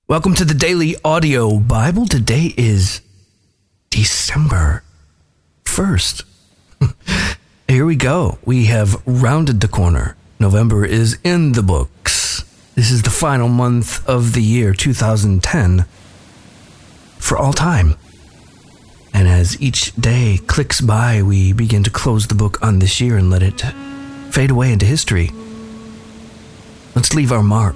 Welcome to the Daily Audio Bible. Today is December 1st. Here we go. We have rounded the corner. November is in the books. This is the final month of the year 2010 for all time. And as each day clicks by, we begin to close the book on this year and let it fade away into history. Let's leave our mark.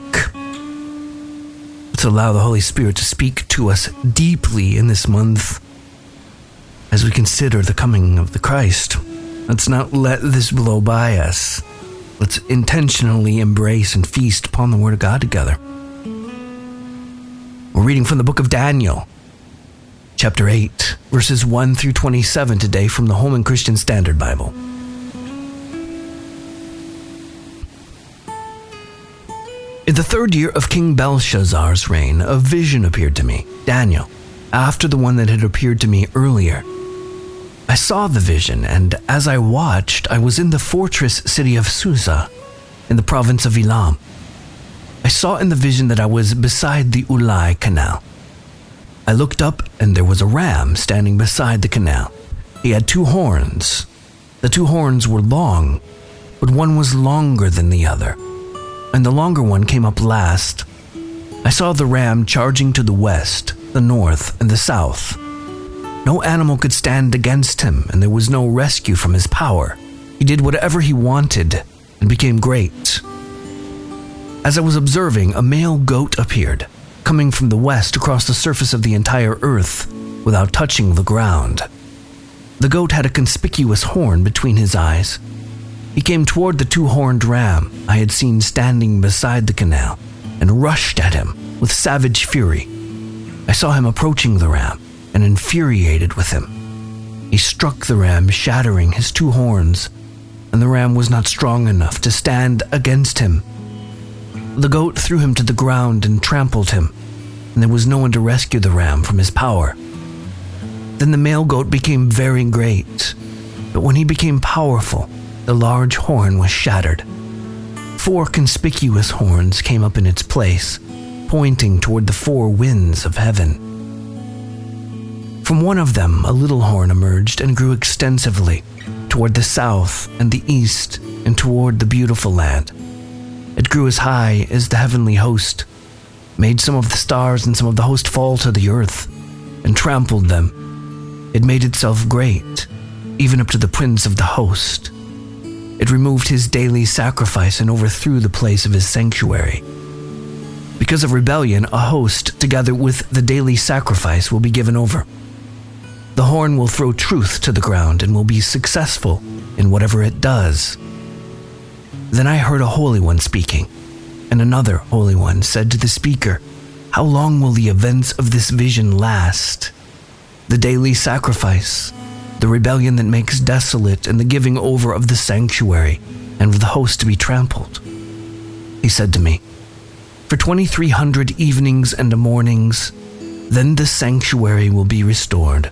Let's allow the Holy Spirit to speak to us deeply in this month as we consider the coming of the Christ. Let's not let this blow by us. Let's intentionally embrace and feast upon the Word of God together. We're reading from the book of Daniel, chapter 8, verses 1 through 27 today from the Holman Christian Standard Bible. In the third year of King Belshazzar's reign, a vision appeared to me, Daniel, after the one that had appeared to me earlier. I saw the vision, and as I watched, I was in the fortress city of Susa, in the province of Elam. I saw in the vision that I was beside the Ulai Canal. I looked up, and there was a ram standing beside the canal. He had 2 horns. The 2 horns were long, but one was longer than the other, and the longer one came up last. I saw the ram charging to the west, the north, and the south. No animal could stand against him, and there was no rescue from his power. He did whatever he wanted and became great. As I was observing, a male goat appeared, coming from the west across the surface of the entire earth without touching the ground. The goat had a conspicuous horn between his eyes. He came toward the 2-horned ram I had seen standing beside the canal and rushed at him with savage fury. I saw him approaching the ram and infuriated with him. He struck the ram, shattering his 2 horns, and the ram was not strong enough to stand against him. The goat threw him to the ground and trampled him, and there was no one to rescue the ram from his power. Then the male goat became very great, but when he became powerful, the large horn was shattered. 4 conspicuous horns came up in its place, pointing toward the 4 winds of heaven. From one of them, a little horn emerged and grew extensively toward the south and the east and toward the beautiful land. It grew as high as the heavenly host, made some of the stars and some of the host fall to the earth, and trampled them. It made itself great, even up to the prince of the host. It removed his daily sacrifice and overthrew the place of his sanctuary. Because of rebellion, a host, together with the daily sacrifice, will be given over. The horn will throw truth to the ground and will be successful in whatever it does. Then I heard a Holy One speaking, and another Holy One said to the speaker, "How long will the events of this vision last? The daily sacrifice, the rebellion that makes desolate, and the giving over of the sanctuary and of the host to be trampled." He said to me, "For 2,300 evenings and mornings, then the sanctuary will be restored."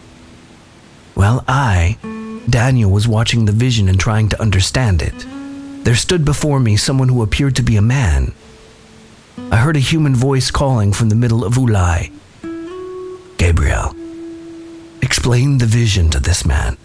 While I, Daniel, was watching the vision and trying to understand it, there stood before me someone who appeared to be a man. I heard a human voice calling from the middle of Ulai, "Gabriel, explain the vision to this man."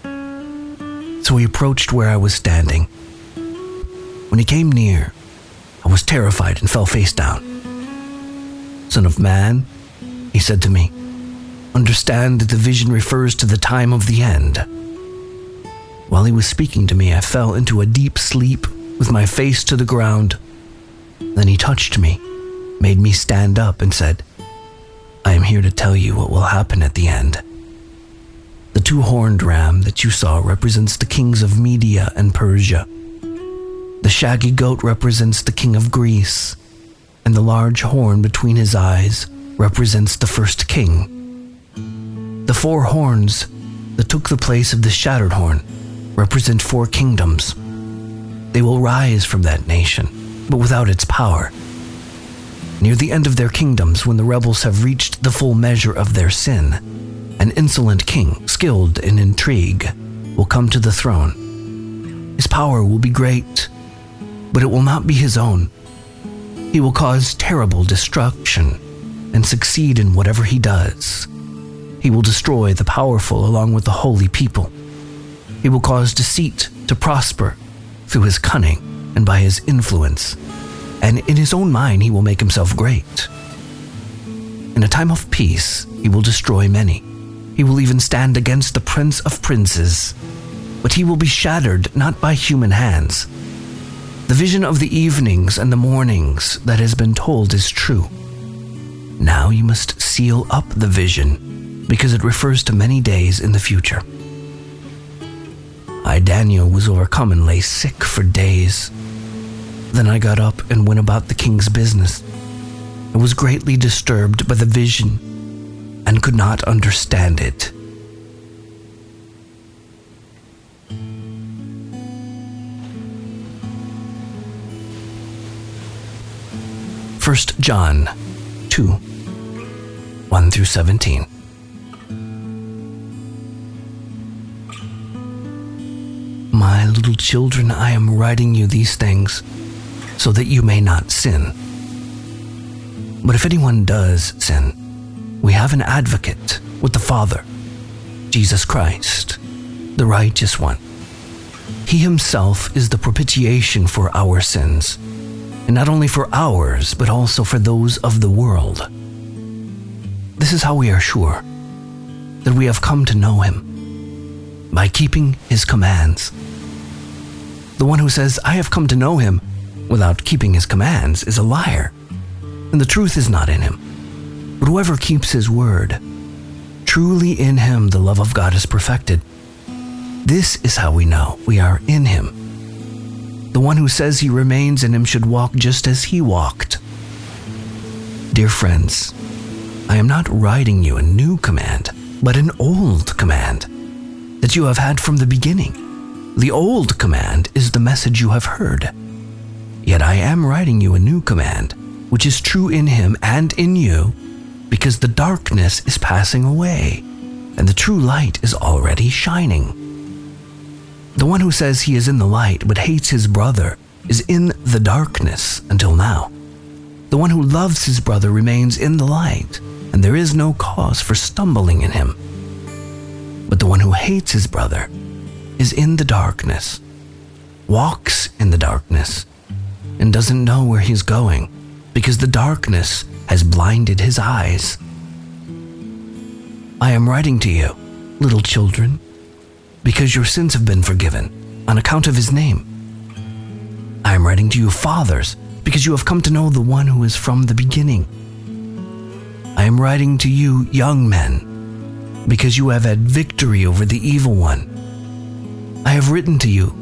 So he approached where I was standing. When he came near, I was terrified and fell face down. "Son of man," he said to me, "understand that the vision refers to the time of the end." While he was speaking to me, I fell into a deep sleep with my face to the ground. Then he touched me, made me stand up, and said, "I am here to tell you what will happen at the end. The 2-horned ram that you saw represents the kings of Media and Persia. The shaggy goat represents the king of Greece, and the large horn between his eyes represents the first king. The 4 horns that took the place of the shattered horn represent 4 kingdoms. They will rise from that nation, but without its power. Near the end of their kingdoms, when the rebels have reached the full measure of their sin, an insolent king, skilled in intrigue, will come to the throne. His power will be great, but it will not be his own. He will cause terrible destruction and succeed in whatever he does. He will destroy the powerful along with the holy people. He will cause deceit to prosper through his cunning and by his influence, and in his own mind he will make himself great. In a time of peace, he will destroy many. He will even stand against the Prince of Princes, but he will be shattered not by human hands. The vision of the evenings and the mornings that has been told is true. Now you must seal up the vision, because it refers to many days in the future. I, Daniel, was overcome and lay sick for days. Then I got up and went about the king's business. I was greatly disturbed by the vision and could not understand it. First John 2, 1 through 17. My little children, I am writing you these things so that you may not sin. But if anyone does sin, we have an advocate with the Father, Jesus Christ, the righteous one. He himself is the propitiation for our sins, and not only for ours, but also for those of the world. This is how we are sure that we have come to know him, by keeping his commands. The one who says, I have come to know him, without keeping his commands is a liar, and the truth is not in him. But whoever keeps his word, truly in him the love of God is perfected. This is how we know we are in him. The one who says he remains in him should walk just as he walked. Dear friends, I am not writing you a new command, but an old command that you have had from the beginning. The old command is the message you have heard. Yet I am writing you a new command, which is true in him and in you, because the darkness is passing away, and the true light is already shining. The one who says he is in the light but hates his brother is in the darkness until now. The one who loves his brother remains in the light, and there is no cause for stumbling in him. But the one who hates his brother is in the darkness, walks in the darkness, and doesn't know where he's going, because the darkness has blinded his eyes. I am writing to you, little children, because your sins have been forgiven on account of his name. I am writing to you, fathers, because you have come to know the one who is from the beginning. I am writing to you, young men, because you have had victory over the evil one. I have written to you,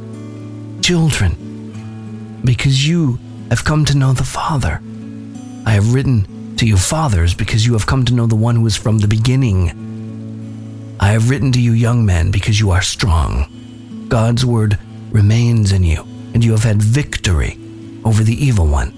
children, because you have come to know the Father. I have written to you, fathers, because you have come to know the one who is from the beginning. I have written to you, young men, because you are strong. God's word remains in you, and you have had victory over the evil one.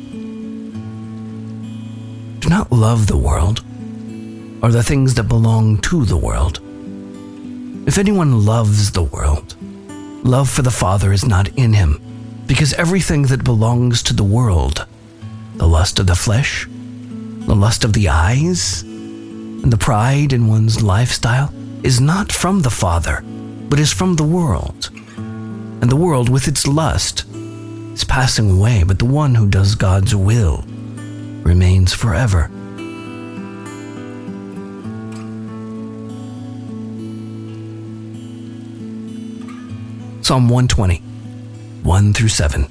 Do not love the world, or the things that belong to the world. If anyone loves the world, love for the Father is not in him, because everything that belongs to the world, the lust of the flesh, the lust of the eyes, and the pride in one's lifestyle, is not from the Father, but is from the world. And the world with its lust is passing away, but the one who does God's will remains forever. Psalm 120, 1 through 7.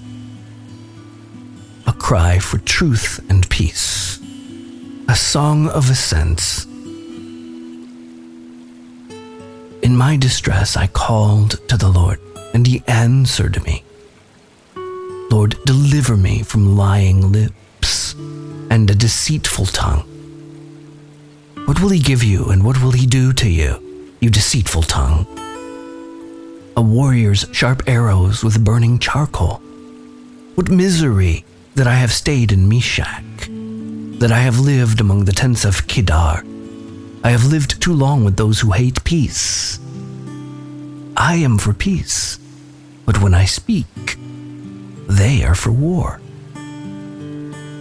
A cry for truth and peace, a song of ascents. In my distress I called to the Lord, and he answered me. Lord, deliver me from lying lips and a deceitful tongue. What will he give you, and what will he do to you, you deceitful tongue? A warrior's sharp arrows with burning charcoal. What misery that I have stayed in Meshach, that I have lived among the tents of Kedar. I have lived too long with those who hate peace. I am for peace, but when I speak, they are for war.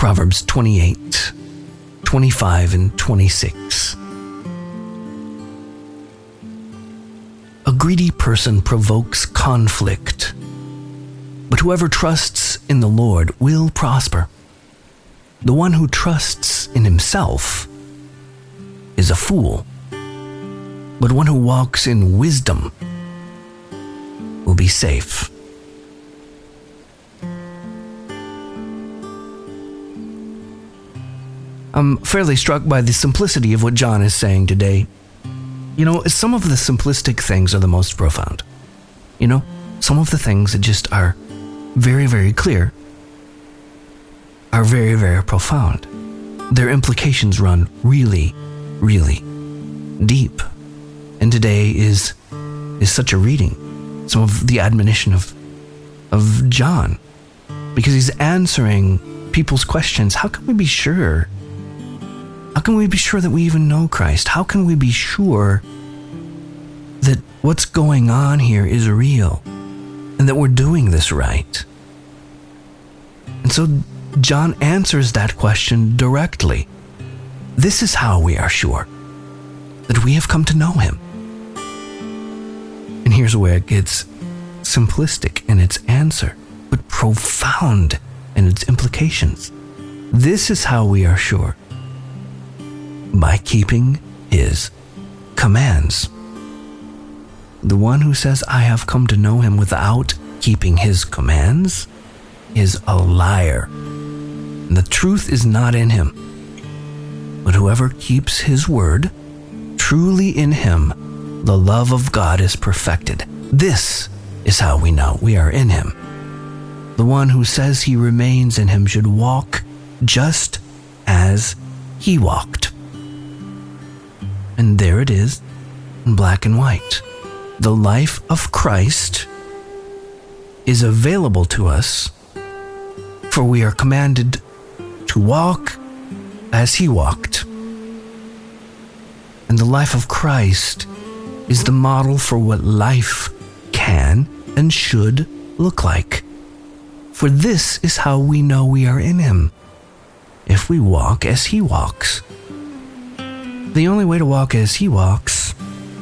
Proverbs 28, 25 and 26. A greedy person provokes conflict, but whoever trusts in the Lord will prosper. The one who trusts in himself is a fool, but one who walks in wisdom will be safe. I'm fairly struck by the simplicity of what John is saying today. You know, some of the simplistic things are the most profound. You know, some of the things that just are very, very clear are very, very profound. Their implications run really, really deep. And today is such a reading, some of the admonition of John, because he's answering people's questions. How can we be sure? How can we be sure that we even know Christ? How can we be sure that what's going on here is real and that we're doing this right? And so John answers that question directly. This is how we are sure that we have come to know him. And here's where it gets simplistic in its answer, but profound in its implications. This is how we are sure: by keeping his commands. The one who says, I have come to know him without keeping his commands is a liar. And the truth is not in him. But whoever keeps his word, truly in him, the love of God is perfected. This is how we know we are in him. The one who says he remains in him should walk just as he walked. And there it is, in black and white. The life of Christ is available to us, for we are commanded to walk as he walked. And the life of Christ is the model for what life can and should look like. For this is how we know we are in him, if we walk as he walks. The only way to walk as he walks,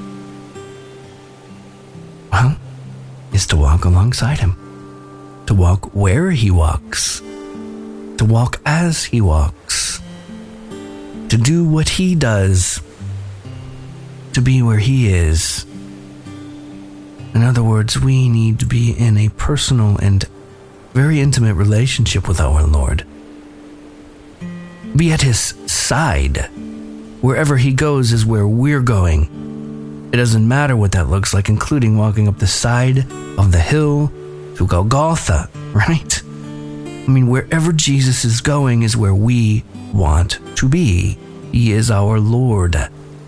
well, is to walk alongside him, to walk where he walks, to walk as he walks, to do what he does, to be where he is. In other words, we need to be in a personal and very intimate relationship with our Lord. Be at his side. Wherever he goes is where we're going. It doesn't matter what that looks like, including walking up the side of the hill to Golgotha, right? I mean, wherever Jesus is going is where we want to be. He is our Lord.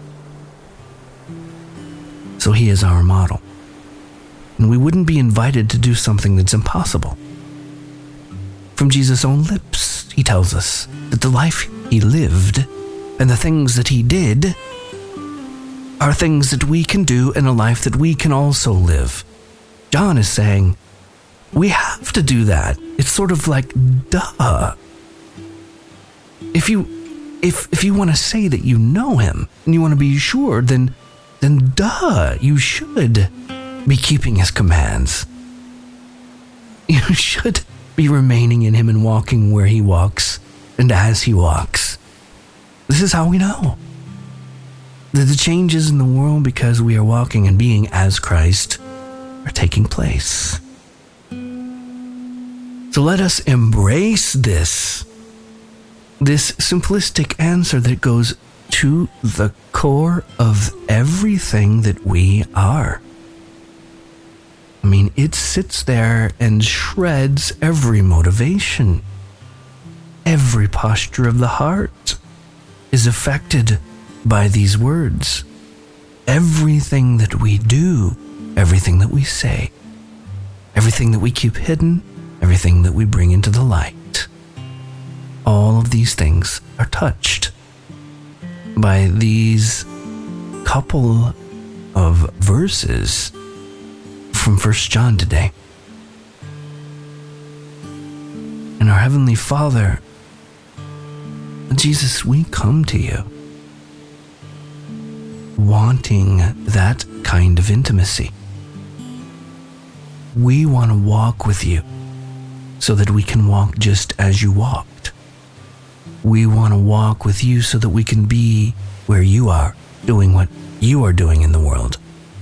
So he is our model. And we wouldn't be invited to do something that's impossible. From Jesus' own lips, he tells us that the life he lived and the things that he did are things that we can do in a life that we can also live. John is saying, we have to do that. It's sort of like, duh. If you want to say that you know him and you want to be sure, then duh, you should be keeping his commands. You should be remaining in him and walking where he walks and as he walks. This is how we know that the changes in the world, because we are walking and being as Christ, are taking place. So let us embrace this simplistic answer that goes to the core of everything that we are. I mean, it sits there and shreds every motivation. Every posture of the heart is affected by these words. Everything that we do, everything that we say, everything that we keep hidden, everything that we bring into the light, all of these things are touched by these couple of verses from 1 John today. And our Heavenly Father Jesus, we come to you wanting that kind of intimacy. We want to walk with you so that we can walk just as you walked. We want to walk with you so that we can be where you are, doing what you are doing in the world.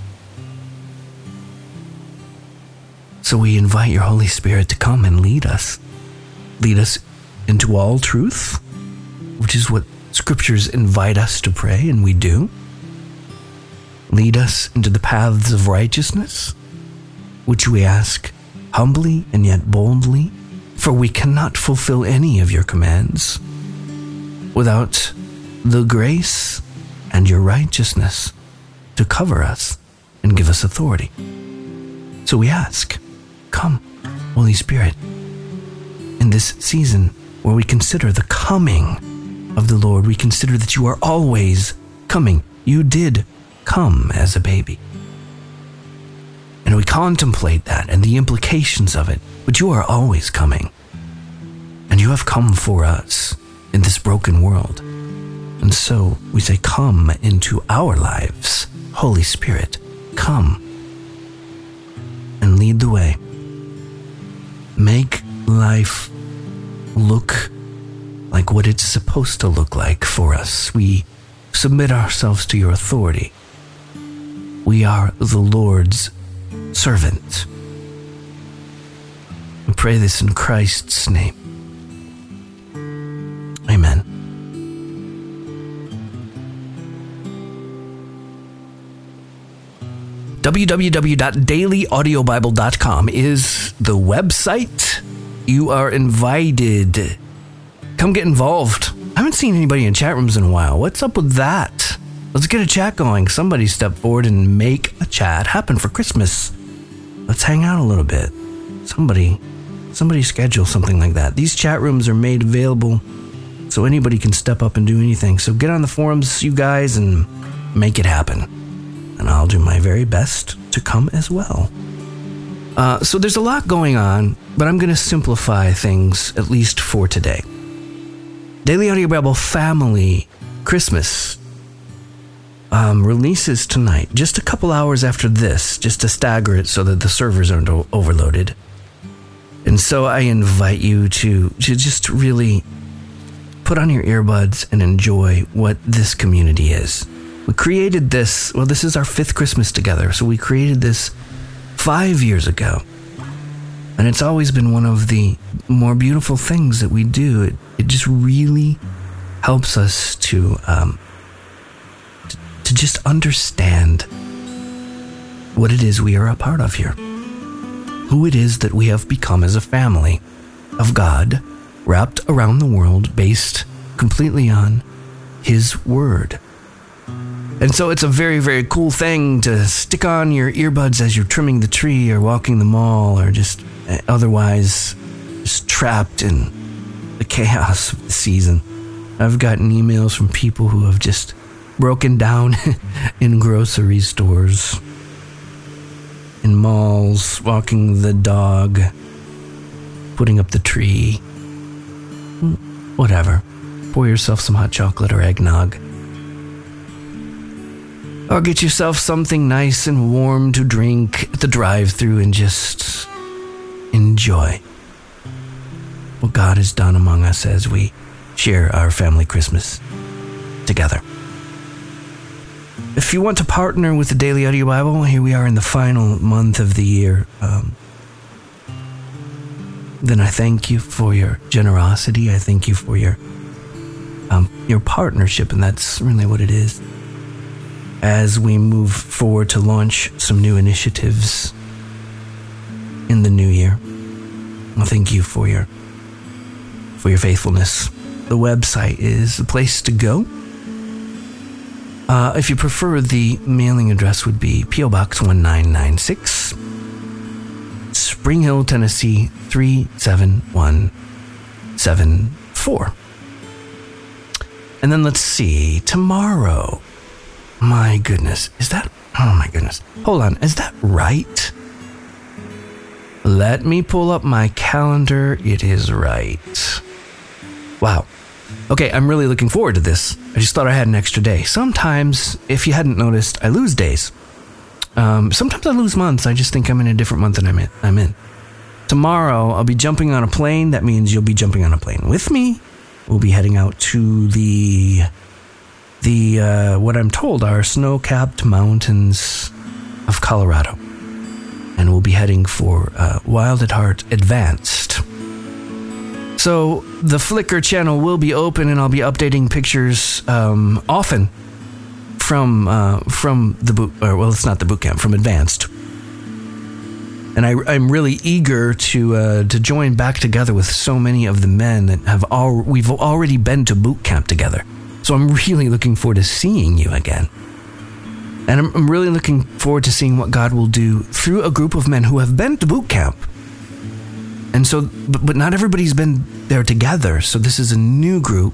So we invite your Holy Spirit to come and lead us. Lead us into all truth, which is what scriptures invite us to pray, and we do. Lead us into the paths of righteousness, which we ask humbly and yet boldly, for we cannot fulfill any of your commands without the grace and your righteousness to cover us and give us authority. So we ask, come, Holy Spirit, in this season where we consider the coming of the Lord. We consider that you are always coming. You did come as a baby. And we contemplate that and the implications of it. But you are always coming. And you have come for us in this broken world. And so we say, come into our lives. Holy Spirit, come and lead the way. Make life look like what it's supposed to look like for us. We submit ourselves to your authority. We are the Lord's servant. We pray this in Christ's name. Amen. www.dailyaudiobible.com is the website. You are invited. Come get involved. I haven't seen anybody in chat rooms in a while. What's up with that? Let's get a chat going. Somebody step forward and make a chat happen for Christmas. Let's hang out a little bit. Somebody schedule something like that. These chat rooms are made available so anybody can step up and do anything. So get on the forums, you guys, and make it happen. And I'll do my very best to come as well. So there's a lot going on, but I'm going to simplify things, at least for today. Daily Audio Bible Family Christmas releases tonight, just a couple hours after this, just to stagger it so that the servers aren't overloaded. And so I invite you to just really put on your earbuds and enjoy what this community is. We created this, well, this is our 5th Christmas together, so we created this 5 years ago. And it's always been one of the more beautiful things that we do. It just really helps us to just understand what it is we are a part of here. Who it is that we have become as a family of God, wrapped around the world, based completely on His Word. And so it's a very, very cool thing to stick on your earbuds as you're trimming the tree or walking the mall or just otherwise just trapped in the chaos of the season. I've gotten emails from people who have just broken down in grocery stores, in malls, walking the dog, putting up the tree, whatever. Pour yourself some hot chocolate or eggnog. Or get yourself something nice and warm to drink at the drive-thru and just enjoy what God has done among us as we share our family Christmas together. If you want to partner with the Daily Audio Bible, here we are in the final month of the year. Then I thank you for your generosity. I thank you for your partnership, and that's really what it is. As we move forward to launch some new initiatives in the new year, well, thank you for your faithfulness. The website is the place to go. If you prefer, the mailing address would be P.O. Box 1996, Spring Hill, Tennessee 37174. And then let's see, tomorrow. My goodness, oh my goodness. Hold on, is that right? Let me pull up my calendar. It is right. Wow. Okay, I'm really looking forward to this. I just thought I had an extra day. Sometimes, if you hadn't noticed, I lose days. Sometimes I lose months. I just think I'm in a different month than I'm in. Tomorrow, I'll be jumping on a plane. That means you'll be jumping on a plane with me. We'll be heading out to the what I'm told are snow-capped mountains of Colorado. And we'll be heading for Wild at Heart Advanced. So the Flickr channel will be open, and I'll be updating pictures often from the boot. Well, it's not the boot camp, from Advanced. And I'm really eager to join back together with so many of the men that we've already been to boot camp together. So I'm really looking forward to seeing you again. And I'm really looking forward to seeing what God will do through a group of men who have been to boot camp. And so, but not everybody's been there together. So this is a new group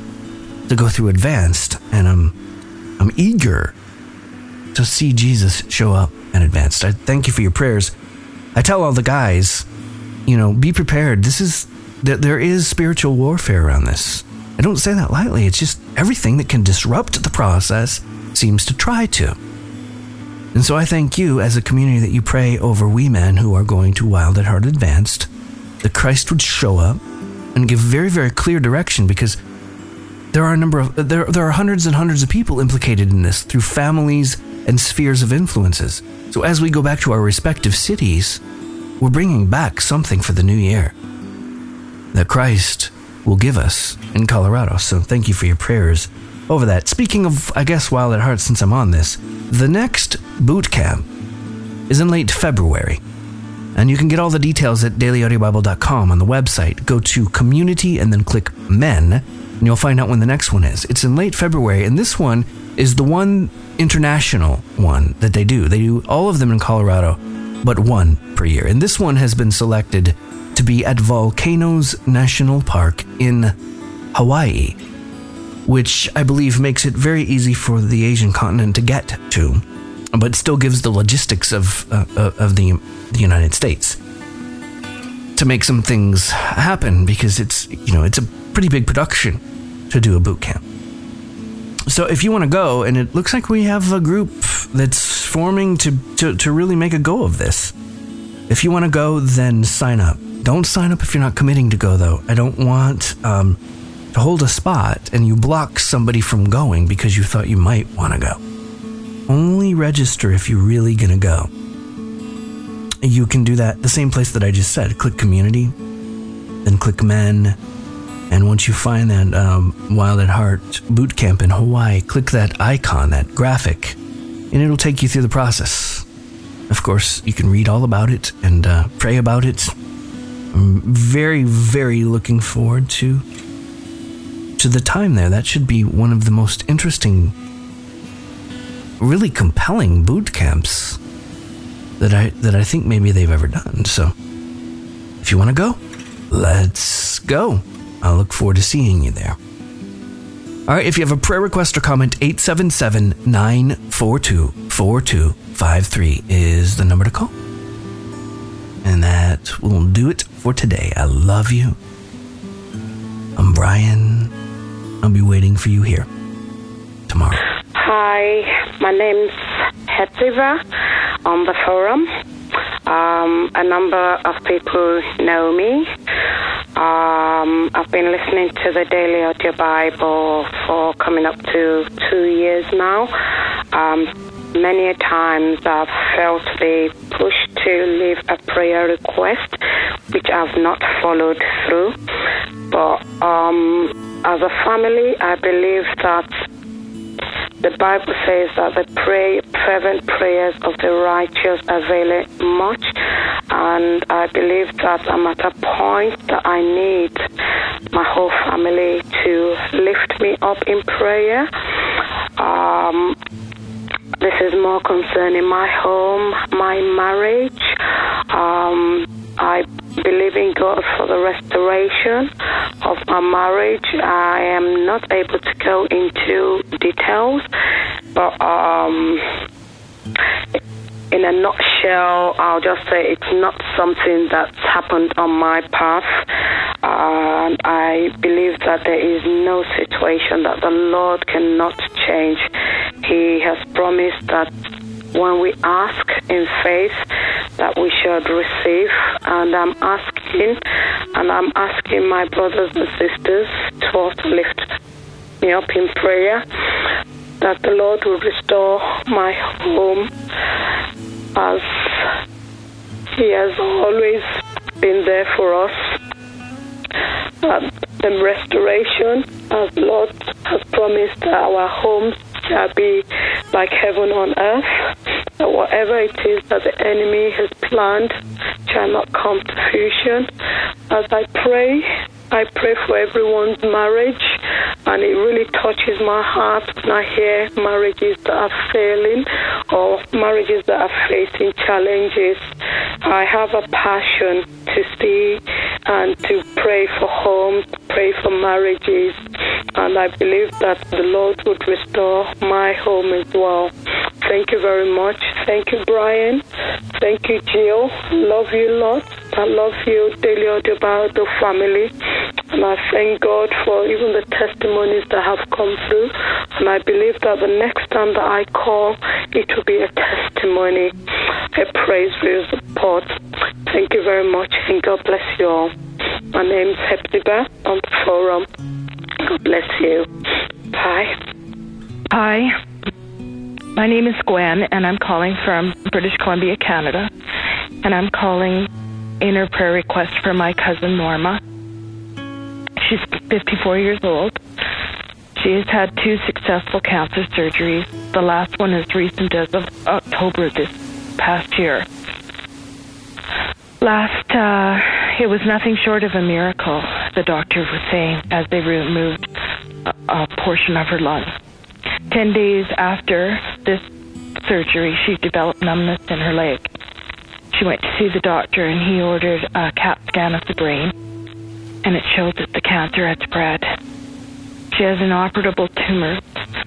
to go through Advanced. And I'm eager to see Jesus show up at Advanced. I thank you for your prayers. I tell all the guys, be prepared. There is spiritual warfare around this. I don't say that lightly. It's just everything that can disrupt the process seems to try to. And so I thank you as a community that you pray over we men who are going to Wild at Heart Advanced, that Christ would show up and give very, very clear direction, because there are there are hundreds and hundreds of people implicated in this through families and spheres of influences. So as we go back to our respective cities, we're bringing back something for the new year that Christ will give us in Colorado. So thank you for your prayers over that. Speaking of, I guess, Wild at Heart, since I'm on this, the next boot camp is in late February. And you can get all the details at dailyaudiobible.com on the website. Go to community and then click men, and you'll find out when the next one is. It's in late February, and this one is the one international one that they do. They do all of them in Colorado, but one per year. And this one has been selected to be at Volcanoes National Park in Hawaii, which I believe makes it very easy for the Asian continent to get to, but still gives the logistics of the United States to make some things happen, because it's a pretty big production to do a boot camp. So if you want to go, and it looks like we have a group that's forming to really make a go of this. If you want to go, then sign up. Don't sign up if you're not committing to go, though. I don't want to hold a spot and you block somebody from going because you thought you might want to go. Only register if you're really going to go. You can do that the same place that I just said. Click community, then click men. And once you find that Wild at Heart boot camp in Hawaii, click that icon, that graphic, and it'll take you through the process. Of course, you can read all about it and pray about it. I'm very, very looking forward to the time there. That should be one of the most interesting, really compelling boot camps that I think maybe they've ever done. So, if you want to go, let's go. I'll look forward to seeing you there. All right, if you have a prayer request or comment, 877-942-4253 is the number to call. And that will do it for today. I love you. I'm Brian. I'll be waiting for you here tomorrow. Hi, my name's Hetsiva on the forum. A number of people know me. I've been listening to the Daily Audio Bible for coming up to 2 years now. Many a times I've felt the push to leave a prayer request, which I've not followed through. But as a family, I believe that the Bible says that the fervent prayers of the righteous avail much, and I believe that I'm at a point that I need my whole family to lift me up in prayer. This is more concerning my home, my marriage. I believe in God for the restoration of my marriage. I am not able to go into details, but in a nutshell, I'll just say it's not something that's happened on my path. And I believe that there is no situation that the Lord cannot change. He has promised that when we ask in faith, that we should receive. And I'm asking my brothers and sisters to also lift me up in prayer, that the Lord will restore my home as He has always been there for us. The restoration, as the Lord has promised, our homes shall be like heaven on earth. That whatever it is that the enemy has planned shall not come to fruition. As I pray for everyone's marriage, and it really touches my heart when I hear marriages that are failing or marriages that are facing challenges. I have a passion to see and to pray for homes, pray for marriages, and I believe that the Lord would restore my home as well. Thank you very much. Thank you, Brian. Thank you, Jill. Love you lots. I love you, Daily Audio Bible family. And I thank God for even the testimonies that have come through. And I believe that the next time that I call, it will be a testimony, a praise for your support. Thank you very much, and God bless you all. My name is Hepzibah on the forum. God bless you. Bye. Hi. My name is Gwen, and I'm calling from British Columbia, Canada. And I'm calling in a prayer request for my cousin Norma. She's 54 years old. She has had 2 successful cancer surgeries. The last one is recent as of October this past year. It was nothing short of a miracle, the doctor was saying, as they removed a portion of her lung. 10 days after this surgery, she developed numbness in her leg. She went to see the doctor, and he ordered a CAT scan of the brain, and it showed that the cancer had spread. She has inoperable tumors,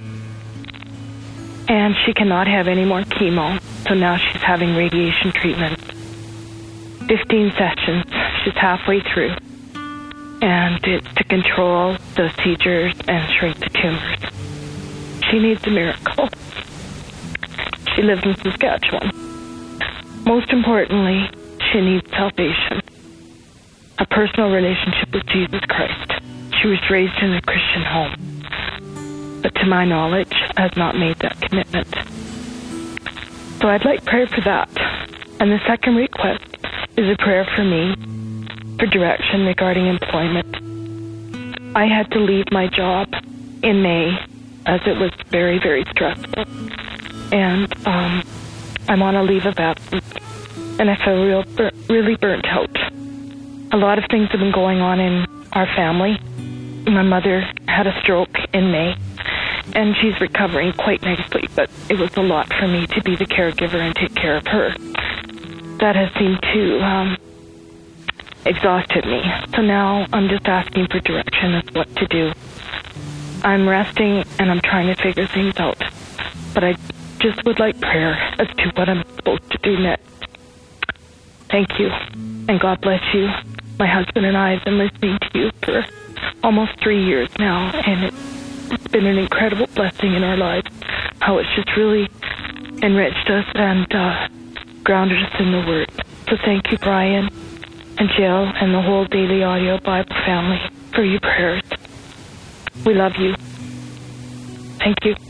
and she cannot have any more chemo, so now she's having radiation treatment. 15 sessions. She's halfway through, and it's to control the seizures and shrink the tumors. She needs a miracle. She lives in Saskatchewan. Most importantly, she needs salvation, a personal relationship with Jesus Christ. She was raised in a Christian home, but to my knowledge, has not made that commitment. So I'd like prayer for that. And the second request is a prayer for me, for direction regarding employment. I had to leave my job in May, as it was very, very stressful. And I'm on a leave of absence, and I feel really burnt out. A lot of things have been going on in our family. My mother had a stroke in May, and she's recovering quite nicely, but it was a lot for me to be the caregiver and take care of her. That has seemed to exhausted me. So now I'm just asking for direction as what to do. I'm resting and I'm trying to figure things out, but I just would like prayer as to what I'm supposed to do next. Thank you, and God bless you. My husband and I have been listening to you for almost 3 years now, and it's been an incredible blessing in our lives, how it's just really enriched us and grounded us in the Word. So thank you, Brian and Jill and the whole Daily Audio Bible family, for your prayers. We love you. Thank you.